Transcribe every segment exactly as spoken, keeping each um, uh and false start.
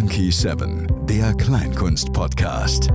Monkey seven, der Kleinkunst-Podcast.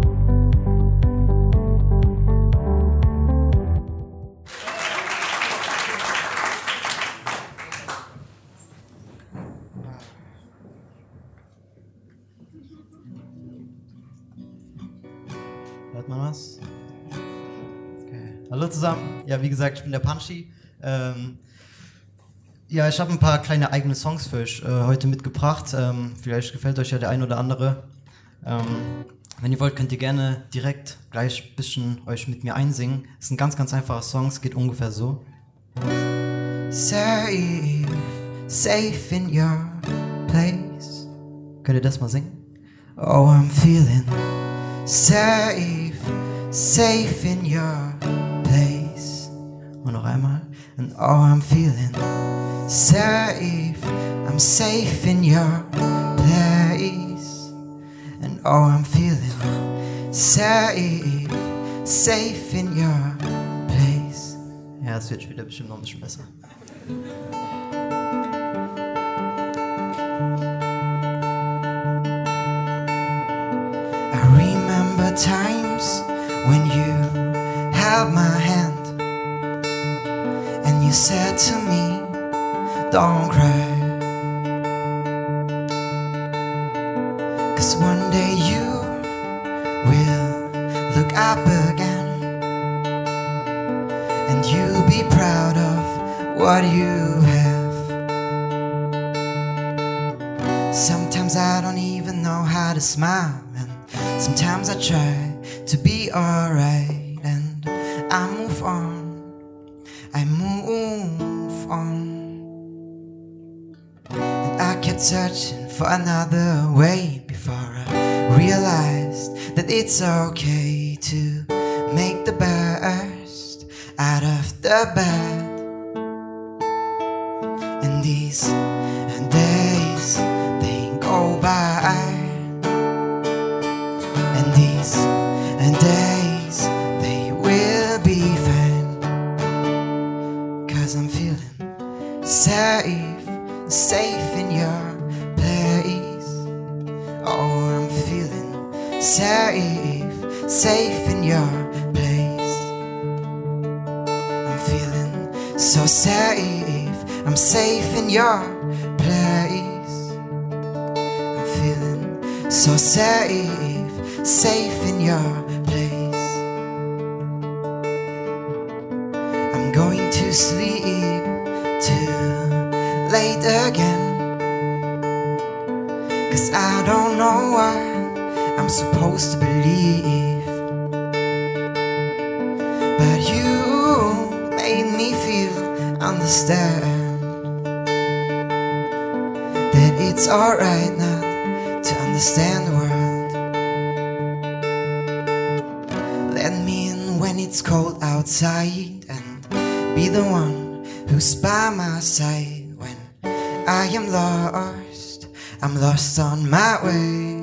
Hört man was? Okay. Hallo zusammen. Ja, wie gesagt, ich bin der Punchy. Ähm, ja, ich habe ein paar kleine eigene Songs für euch äh, heute mitgebracht. Ähm, vielleicht gefällt euch ja der ein oder andere. Ähm, wenn ihr wollt, könnt ihr gerne direkt gleich ein bisschen euch mit mir einsingen. Es sind ganz, ganz einfache Songs, geht ungefähr so. Safe, safe in your place. Könnt ihr das mal singen? Oh, I'm feeling safe, safe in your place. Und noch einmal. And oh, I'm feeling safe, I'm safe in your place. And oh, I'm feeling safe, safe in your place. Ja, es wird später bestimmt noch ein bisschen besser. I remember times when you held my hand and you said to me, don't cry, 'cause one day you will look up again and you'll be proud of what you have. Sometimes I don't even know how to smile, and sometimes I try to be alright, and I move on, I move on. And I kept searching for another way before I realized that it's okay to make the best out of the bad. And these days, they go by, and these days, they will be fine, 'cause I'm feeling safe, safe in your place. Oh, I'm feeling safe, safe in your place. I'm feeling so safe, I'm safe in your place. I'm feeling so safe, safe in your place. I'm going to sleep too late again, 'cause I don't know what I'm supposed to believe, but you made me feel, understand that it's alright not to understand the world. Let me in when it's cold outside, and be the one who's by my side when I am lost. I'm lost on my way,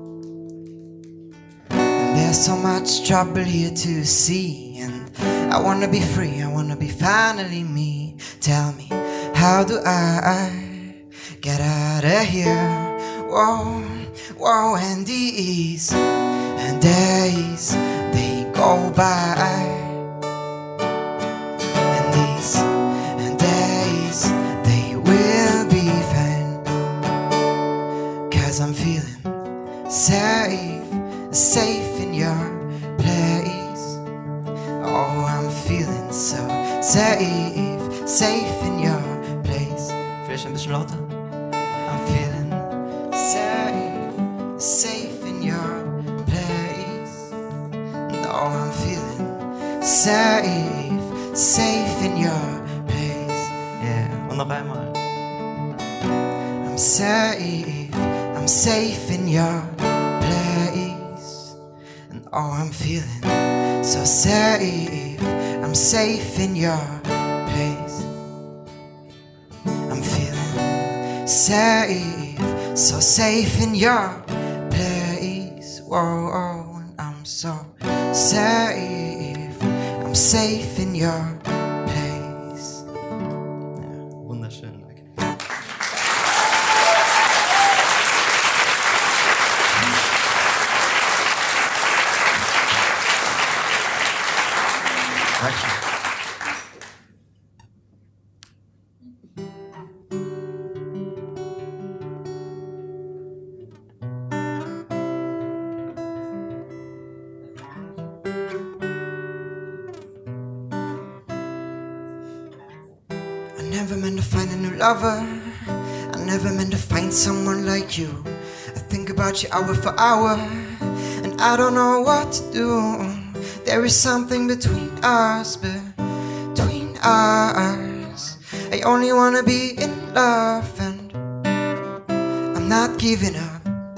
and there's so much trouble here to see, and I wanna be free, I wanna be finally me. Tell me, how do I get out of here? Whoa, whoa, and these days, they go by, and these days, they will be fine, 'cause I'm feeling safe, safe in your place. Oh, I'm feeling so safe, safe in your place. Vielleicht ein bisschen lauter. I'm feeling safe, safe in your place. No, I'm feeling safe, safe in your place. Yeah, und noch einmal. I'm safe, I'm safe in your place. And oh, I'm feeling so safe, I'm safe in your place. I'm feeling safe, so safe in your place. Whoa, oh, and I'm so safe, I'm safe in your place. Ja, wunderschön, danke. never meant to find a new lover. I never meant to find someone like you. I think about you hour for hour, and I don't know what to do. There is something between us, between us. I only wanna be in love, and I'm not giving up.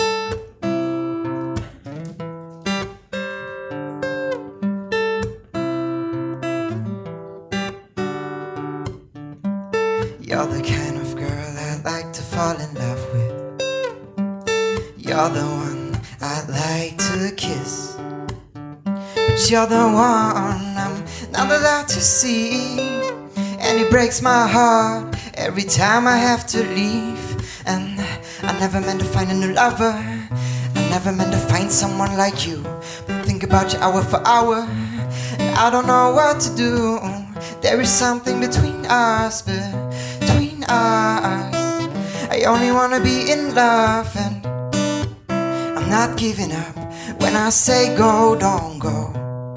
You're the kind of girl I'd like to fall in love with. You're the one I'd like to kiss. But you're the one I'm not allowed to see. And it breaks my heart every time I have to leave. And I never meant to find a new lover. I never meant to find someone like you. But think about you hour for hour, and I don't know what to do. There is something between us, between us. I only wanna be in love, and I'm not giving up. When I say go, don't go.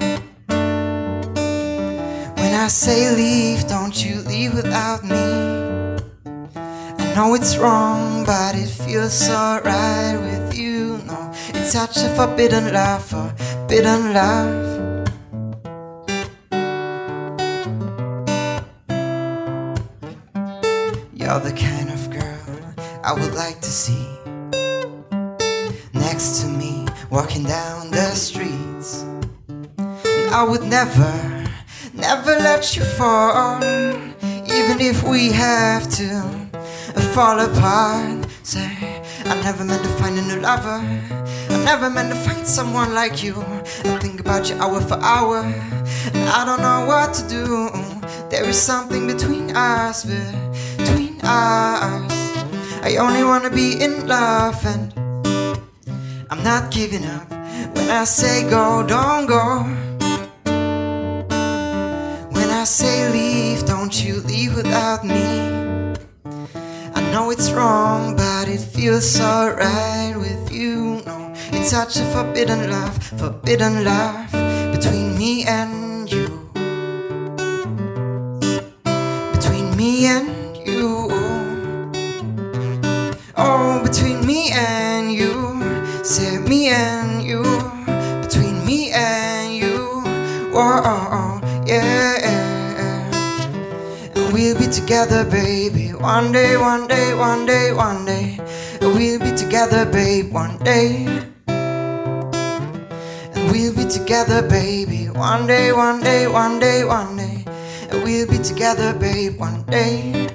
When I say leave, don't you leave without me. I know it's wrong, but it feels so right with you. No, it's such a forbidden love, forbidden love. You're the kind of girl I would like to see next to me, walking down the streets. And I would never, never let you fall, even if we have to fall apart. Say, I never meant to find a new lover. I never meant to find someone like you. I think about you hour for hour, and I don't know what to do. There is something between us, between us. I only wanna be in love, and I'm not giving up. When I say go, don't go. When I say leave, don't you leave without me. I know it's wrong, but it feels so right with you. No, it's such a forbidden love, forbidden love between me and you. Between me and you. Oh, between me and you. Say me and you. Between me and you. Whoa, yeah. And we'll be together, baby. One day, one day, one day, one day. And we'll be together, babe, one day. And we'll be together, baby. One day, one day, one day, one day. And we'll be together, babe, one day.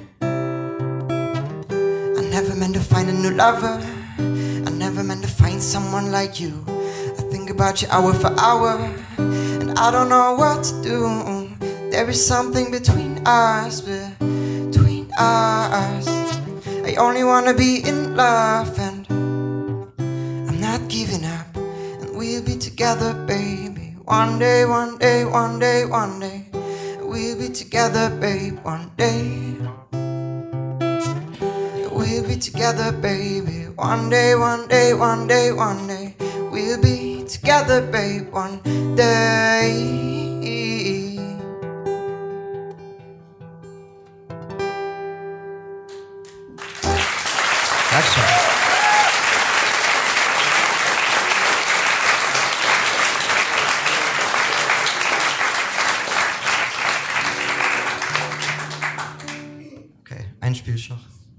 I never meant to find a new lover. I never meant to find someone like you. I think about you hour for hour, and I don't know what to do. There is something between us, between us. I only wanna be in love, and I'm not giving up. And we'll be together, baby. One day, one day, one day, one day. We'll be together, babe, one day. We'll be together, baby. One day, one day, one day, one day. We'll be together, babe, one day. That's right. Okay, ein Spiel noch.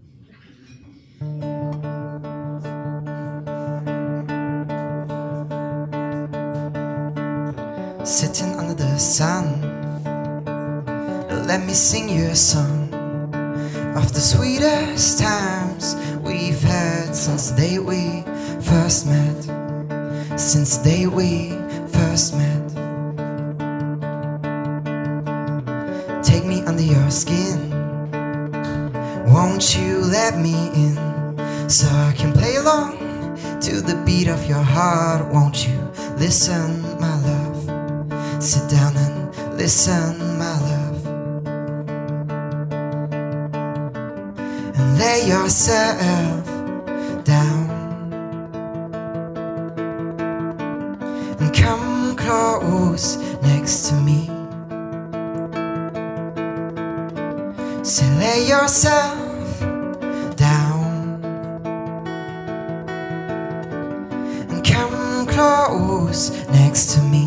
Sitting under the sun, let me sing you a song of the sweetest times we've had since the day we first met. Since the day we first met. Take me under your skin, won't you let me in, so I can play along to the beat of your heart. Won't you listen, my love? Sit down and listen, my love, and lay yourself down and come close next to me. Say lay yourself down and come close next to me.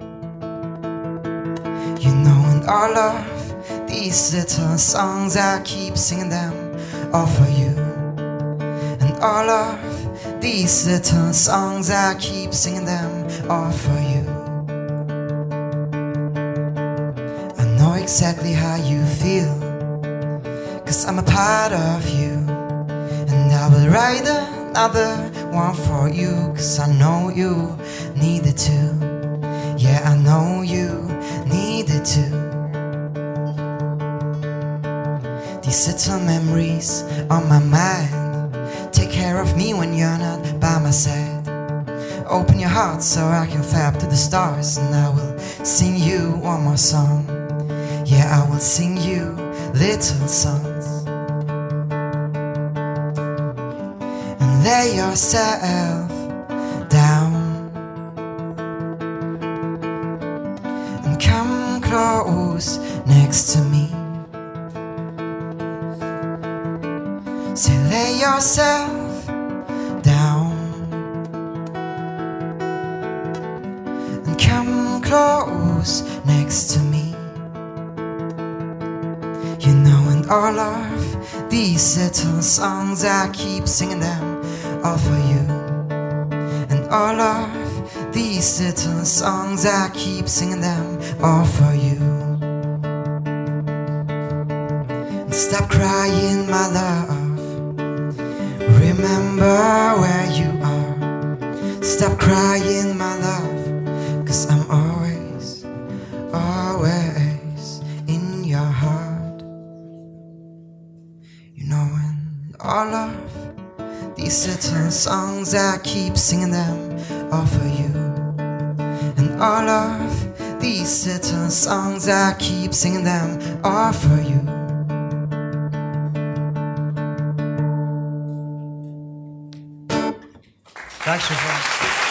You know, in all of these little songs, I keep singing them all for you. And all of these little songs, I keep singing them all for you. I know exactly how you feel, 'cause I'm a part of you. And I will write another one for you, 'cause I know you needed to. Yeah, I know you needed to. These little memories on my mind take care of me when you're not by my side. Open your heart so I can fly up to the stars, and I will sing you one more song. Yeah, I will sing you little songs. And lay yourself down and come close next to me. Say, lay yourself down and come close next to me. You know, in all of these little songs, I keep singing them all for you. And all of these little songs, I keep singing them all for you. And stop crying, my love. Remember where you are. Stop crying, my love, 'cause I'm always, always in your heart. You know, in all of these little songs, I keep singing them all for you. And all of these little songs, I keep singing them all for you. Dankeschön.